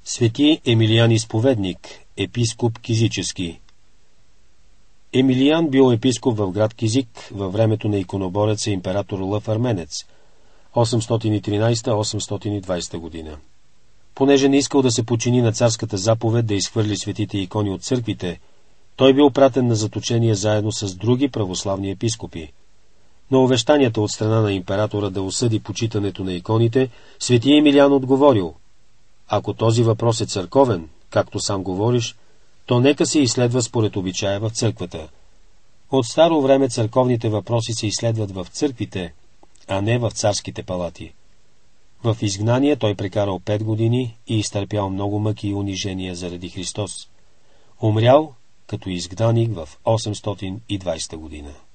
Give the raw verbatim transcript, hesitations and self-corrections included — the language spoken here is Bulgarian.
Свети Емилиан изповедник, епископ Кизически. Емилиан бил епископ в град Кизик във времето на иконобореца император Лъв Арменец, осемстотин и тринадесета до осемстотин и двадесета година. Понеже не искал да се подчини на царската заповед да изхвърли светите икони от църквите, той бил пратен на заточение заедно с други православни епископи. Но увещанията от страна на императора да осъди почитането на иконите, свети Емилиан отговорил: ако този въпрос е църковен, както сам говориш, то нека се изследва според обичая в църквата. От старо време църковните въпроси се изследват в църквите, а не в царските палати. В изгнание той прекарал пет години и изтърпял много мъки и унижения заради Христос. Умрял като изгнаник в осемстотин и двадесета година.